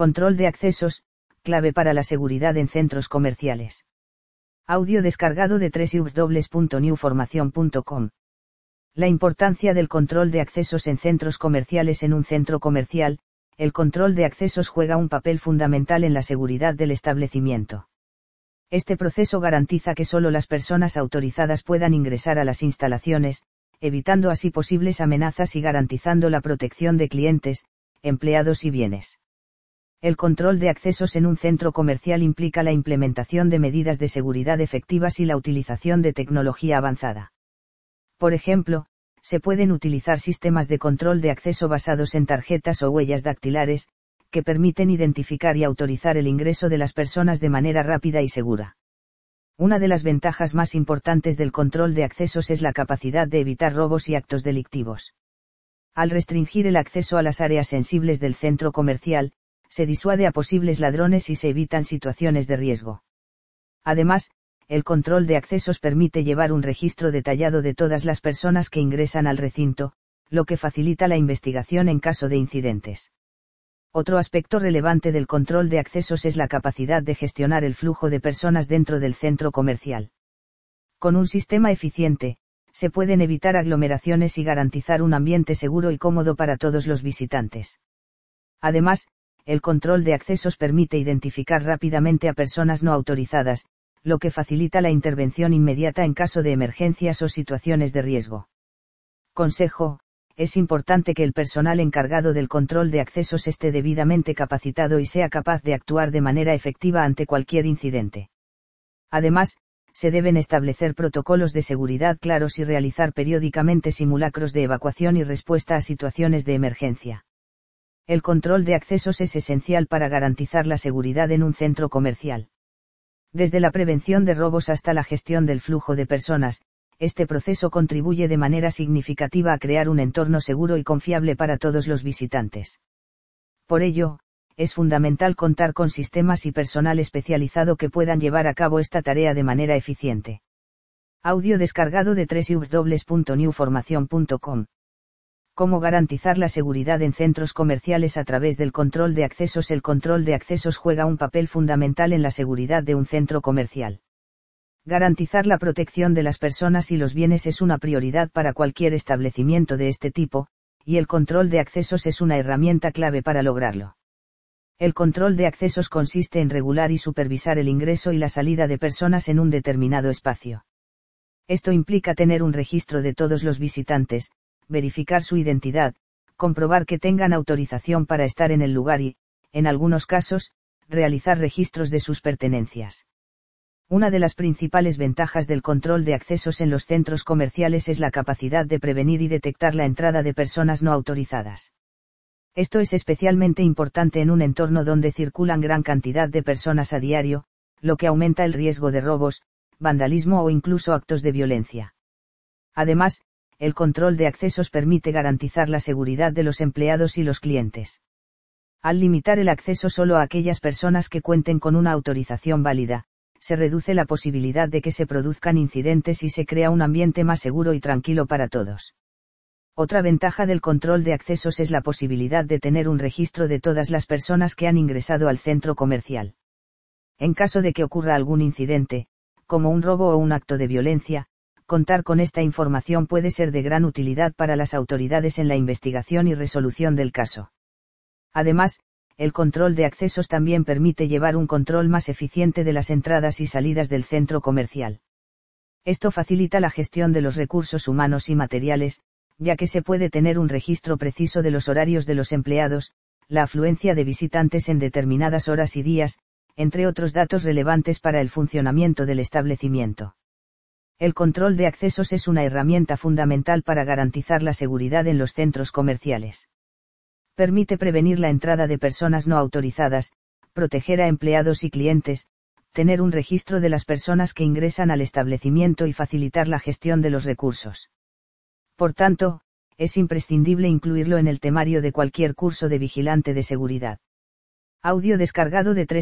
Control de accesos, clave para la seguridad en centros comerciales. Audio descargado de www.newformacion.com. La importancia del control de accesos en centros comerciales. En un centro comercial, el control de accesos juega un papel fundamental en la seguridad del establecimiento. Este proceso garantiza que solo las personas autorizadas puedan ingresar a las instalaciones, evitando así posibles amenazas y garantizando la protección de clientes, empleados y bienes. El control de accesos en un centro comercial implica la implementación de medidas de seguridad efectivas y la utilización de tecnología avanzada. Por ejemplo, se pueden utilizar sistemas de control de acceso basados en tarjetas o huellas dactilares, que permiten identificar y autorizar el ingreso de las personas de manera rápida y segura. Una de las ventajas más importantes del control de accesos es la capacidad de evitar robos y actos delictivos. Al restringir el acceso a las áreas sensibles del centro comercial, se disuade a posibles ladrones y se evitan situaciones de riesgo. Además, el control de accesos permite llevar un registro detallado de todas las personas que ingresan al recinto, lo que facilita la investigación en caso de incidentes. Otro aspecto relevante del control de accesos es la capacidad de gestionar el flujo de personas dentro del centro comercial. Con un sistema eficiente, se pueden evitar aglomeraciones y garantizar un ambiente seguro y cómodo para todos los visitantes. Además, el control de accesos permite identificar rápidamente a personas no autorizadas, lo que facilita la intervención inmediata en caso de emergencias o situaciones de riesgo. Consejo: es importante que el personal encargado del control de accesos esté debidamente capacitado y sea capaz de actuar de manera efectiva ante cualquier incidente. Además, se deben establecer protocolos de seguridad claros y realizar periódicamente simulacros de evacuación y respuesta a situaciones de emergencia. El control de accesos es esencial para garantizar la seguridad en un centro comercial. Desde la prevención de robos hasta la gestión del flujo de personas, este proceso contribuye de manera significativa a crear un entorno seguro y confiable para todos los visitantes. Por ello, es fundamental contar con sistemas y personal especializado que puedan llevar a cabo esta tarea de manera eficiente. Audio descargado de www.newformacion.com. ¿Cómo garantizar la seguridad en centros comerciales a través del control de accesos? El control de accesos juega un papel fundamental en la seguridad de un centro comercial. Garantizar la protección de las personas y los bienes es una prioridad para cualquier establecimiento de este tipo, y el control de accesos es una herramienta clave para lograrlo. El control de accesos consiste en regular y supervisar el ingreso y la salida de personas en un determinado espacio. Esto implica tener un registro de todos los visitantes, verificar su identidad, comprobar que tengan autorización para estar en el lugar y, en algunos casos, realizar registros de sus pertenencias. Una de las principales ventajas del control de accesos en los centros comerciales es la capacidad de prevenir y detectar la entrada de personas no autorizadas. Esto es especialmente importante en un entorno donde circulan gran cantidad de personas a diario, lo que aumenta el riesgo de robos, vandalismo o incluso actos de violencia. Además, el control de accesos permite garantizar la seguridad de los empleados y los clientes. Al limitar el acceso solo a aquellas personas que cuenten con una autorización válida, se reduce la posibilidad de que se produzcan incidentes y se crea un ambiente más seguro y tranquilo para todos. Otra ventaja del control de accesos es la posibilidad de tener un registro de todas las personas que han ingresado al centro comercial. En caso de que ocurra algún incidente, como un robo o un acto de violencia, contar con esta información puede ser de gran utilidad para las autoridades en la investigación y resolución del caso. Además, el control de accesos también permite llevar un control más eficiente de las entradas y salidas del centro comercial. Esto facilita la gestión de los recursos humanos y materiales, ya que se puede tener un registro preciso de los horarios de los empleados, la afluencia de visitantes en determinadas horas y días, entre otros datos relevantes para el funcionamiento del establecimiento. El control de accesos es una herramienta fundamental para garantizar la seguridad en los centros comerciales. Permite prevenir la entrada de personas no autorizadas, proteger a empleados y clientes, tener un registro de las personas que ingresan al establecimiento y facilitar la gestión de los recursos. Por tanto, es imprescindible incluirlo en el temario de cualquier curso de vigilante de seguridad. Audio descargado de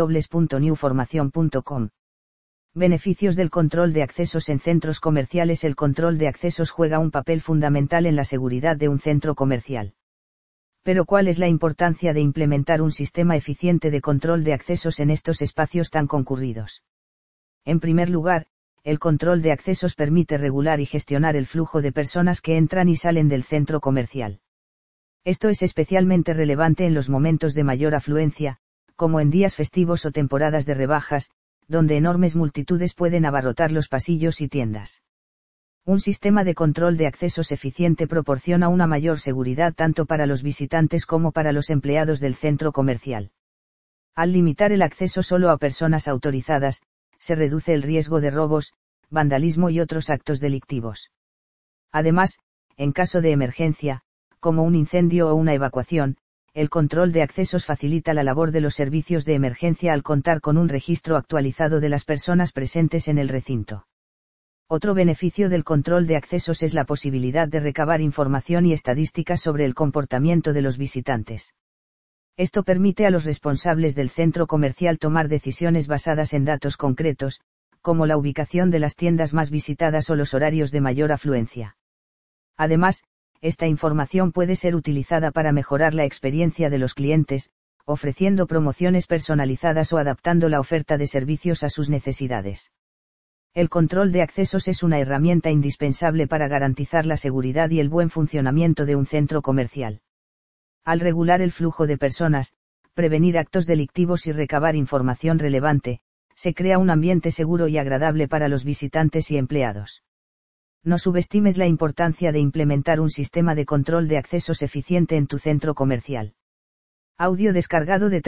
www.newformacion.com. Beneficios del control de accesos en centros comerciales. El control de accesos juega un papel fundamental en la seguridad de un centro comercial. Pero ¿cuál es la importancia de implementar un sistema eficiente de control de accesos en estos espacios tan concurridos? En primer lugar, el control de accesos permite regular y gestionar el flujo de personas que entran y salen del centro comercial. Esto es especialmente relevante en los momentos de mayor afluencia, como en días festivos o temporadas de rebajas, donde enormes multitudes pueden abarrotar los pasillos y tiendas. Un sistema de control de accesos eficiente proporciona una mayor seguridad tanto para los visitantes como para los empleados del centro comercial. Al limitar el acceso solo a personas autorizadas, se reduce el riesgo de robos, vandalismo y otros actos delictivos. Además, en caso de emergencia, como un incendio o una evacuación, el control de accesos facilita la labor de los servicios de emergencia al contar con un registro actualizado de las personas presentes en el recinto. Otro beneficio del control de accesos es la posibilidad de recabar información y estadísticas sobre el comportamiento de los visitantes. Esto permite a los responsables del centro comercial tomar decisiones basadas en datos concretos, como la ubicación de las tiendas más visitadas o los horarios de mayor afluencia. Además, esta información puede ser utilizada para mejorar la experiencia de los clientes, ofreciendo promociones personalizadas o adaptando la oferta de servicios a sus necesidades. El control de accesos es una herramienta indispensable para garantizar la seguridad y el buen funcionamiento de un centro comercial. Al regular el flujo de personas, prevenir actos delictivos y recabar información relevante, se crea un ambiente seguro y agradable para los visitantes y empleados. No subestimes la importancia de implementar un sistema de control de accesos eficiente en tu centro comercial. Audio descargado de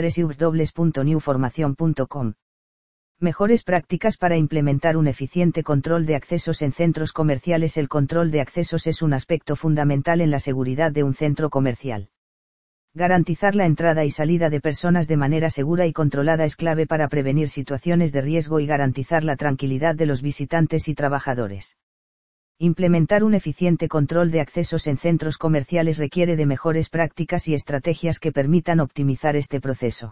www.newformacion.com. Mejores prácticas para implementar un eficiente control de accesos en centros comerciales. El control de accesos es un aspecto fundamental en la seguridad de un centro comercial. Garantizar la entrada y salida de personas de manera segura y controlada es clave para prevenir situaciones de riesgo y garantizar la tranquilidad de los visitantes y trabajadores. Implementar un eficiente control de accesos en centros comerciales requiere de mejores prácticas y estrategias que permitan optimizar este proceso.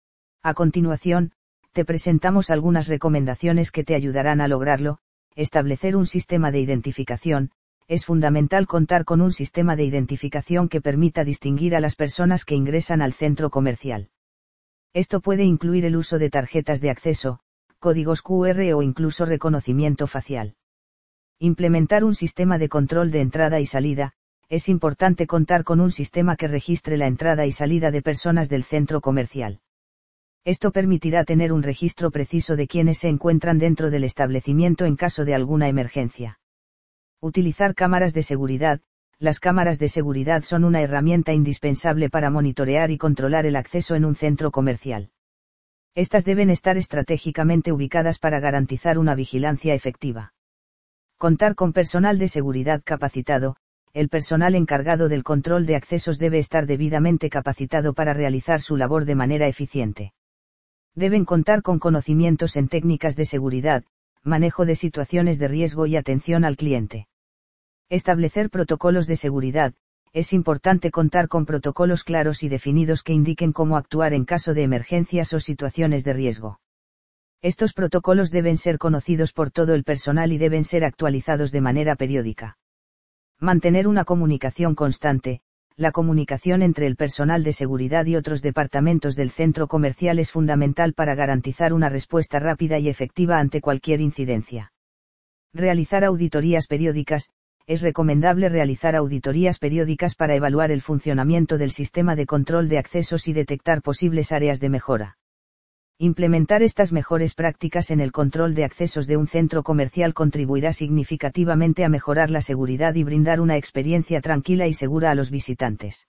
A continuación, te presentamos algunas recomendaciones que te ayudarán a lograrlo. Establecer un sistema de identificación. Es fundamental contar con un sistema de identificación que permita distinguir a las personas que ingresan al centro comercial. Esto puede incluir el uso de tarjetas de acceso, códigos QR o incluso reconocimiento facial. Implementar un sistema de control de entrada y salida. Es importante contar con un sistema que registre la entrada y salida de personas del centro comercial. Esto permitirá tener un registro preciso de quienes se encuentran dentro del establecimiento en caso de alguna emergencia. Utilizar cámaras de seguridad. Las cámaras de seguridad son una herramienta indispensable para monitorear y controlar el acceso en un centro comercial. Estas deben estar estratégicamente ubicadas para garantizar una vigilancia efectiva. Contar con personal de seguridad capacitado. El personal encargado del control de accesos debe estar debidamente capacitado para realizar su labor de manera eficiente. Deben contar con conocimientos en técnicas de seguridad, manejo de situaciones de riesgo y atención al cliente. Establecer protocolos de seguridad. Es importante contar con protocolos claros y definidos que indiquen cómo actuar en caso de emergencias o situaciones de riesgo. Estos protocolos deben ser conocidos por todo el personal y deben ser actualizados de manera periódica. Mantener una comunicación constante. La comunicación entre el personal de seguridad y otros departamentos del centro comercial es fundamental para garantizar una respuesta rápida y efectiva ante cualquier incidencia. Realizar auditorías periódicas. Es recomendable realizar auditorías periódicas para evaluar el funcionamiento del sistema de control de accesos y detectar posibles áreas de mejora. Implementar estas mejores prácticas en el control de accesos de un centro comercial contribuirá significativamente a mejorar la seguridad y brindar una experiencia tranquila y segura a los visitantes.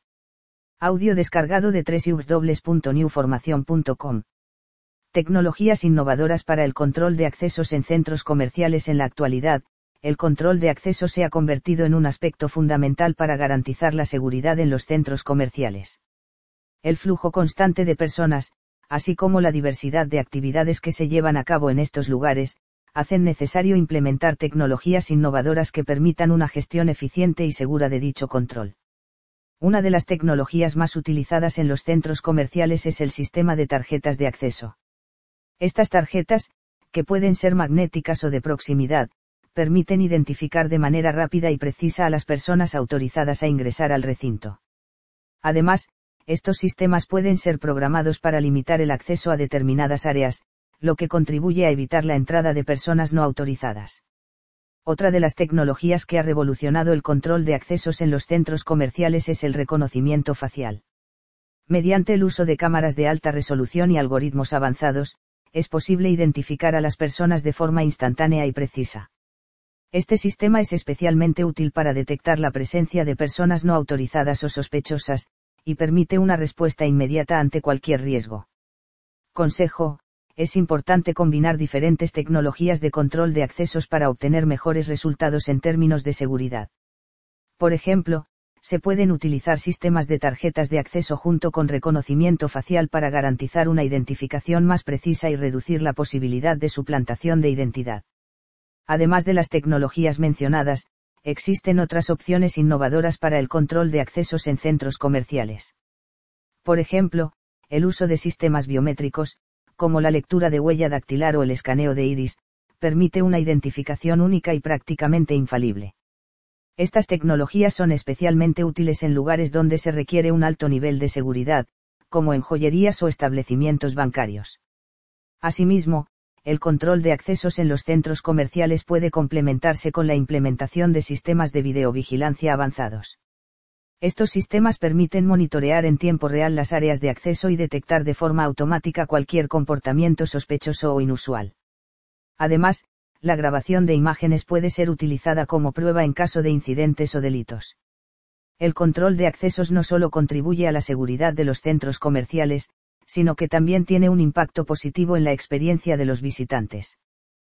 Audio descargado de www.newformacion.com. Tecnologías innovadoras para el control de accesos en centros comerciales. En la actualidad, el control de acceso se ha convertido en un aspecto fundamental para garantizar la seguridad en los centros comerciales. El flujo constante de personas, así como la diversidad de actividades que se llevan a cabo en estos lugares, hacen necesario implementar tecnologías innovadoras que permitan una gestión eficiente y segura de dicho control. Una de las tecnologías más utilizadas en los centros comerciales es el sistema de tarjetas de acceso. Estas tarjetas, que pueden ser magnéticas o de proximidad, permiten identificar de manera rápida y precisa a las personas autorizadas a ingresar al recinto. Además, estos sistemas pueden ser programados para limitar el acceso a determinadas áreas, lo que contribuye a evitar la entrada de personas no autorizadas. Otra de las tecnologías que ha revolucionado el control de accesos en los centros comerciales es el reconocimiento facial. Mediante el uso de cámaras de alta resolución y algoritmos avanzados, es posible identificar a las personas de forma instantánea y precisa. Este sistema es especialmente útil para detectar la presencia de personas no autorizadas o sospechosas, y permite una respuesta inmediata ante cualquier riesgo. Consejo: es importante combinar diferentes tecnologías de control de accesos para obtener mejores resultados en términos de seguridad. Por ejemplo, se pueden utilizar sistemas de tarjetas de acceso junto con reconocimiento facial para garantizar una identificación más precisa y reducir la posibilidad de suplantación de identidad. Además de las tecnologías mencionadas, existen otras opciones innovadoras para el control de accesos en centros comerciales. Por ejemplo, el uso de sistemas biométricos, como la lectura de huella dactilar o el escaneo de iris, permite una identificación única y prácticamente infalible. Estas tecnologías son especialmente útiles en lugares donde se requiere un alto nivel de seguridad, como en joyerías o establecimientos bancarios. Asimismo, el control de accesos en los centros comerciales puede complementarse con la implementación de sistemas de videovigilancia avanzados. Estos sistemas permiten monitorear en tiempo real las áreas de acceso y detectar de forma automática cualquier comportamiento sospechoso o inusual. Además, la grabación de imágenes puede ser utilizada como prueba en caso de incidentes o delitos. El control de accesos no solo contribuye a la seguridad de los centros comerciales, sino que también tiene un impacto positivo en la experiencia de los visitantes.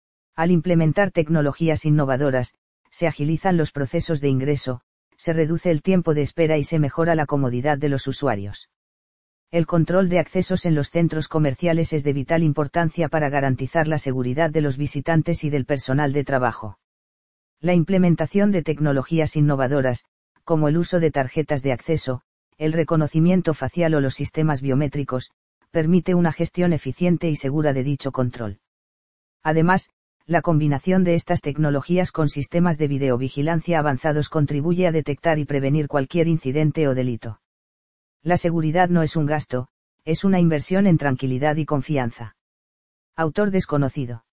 Al implementar tecnologías innovadoras, se agilizan los procesos de ingreso, se reduce el tiempo de espera y se mejora la comodidad de los usuarios. El control de accesos en los centros comerciales es de vital importancia para garantizar la seguridad de los visitantes y del personal de trabajo. La implementación de tecnologías innovadoras, como el uso de tarjetas de acceso, el reconocimiento facial o los sistemas biométricos, permite una gestión eficiente y segura de dicho control. Además, la combinación de estas tecnologías con sistemas de videovigilancia avanzados contribuye a detectar y prevenir cualquier incidente o delito. La seguridad no es un gasto, es una inversión en tranquilidad y confianza. Autor desconocido.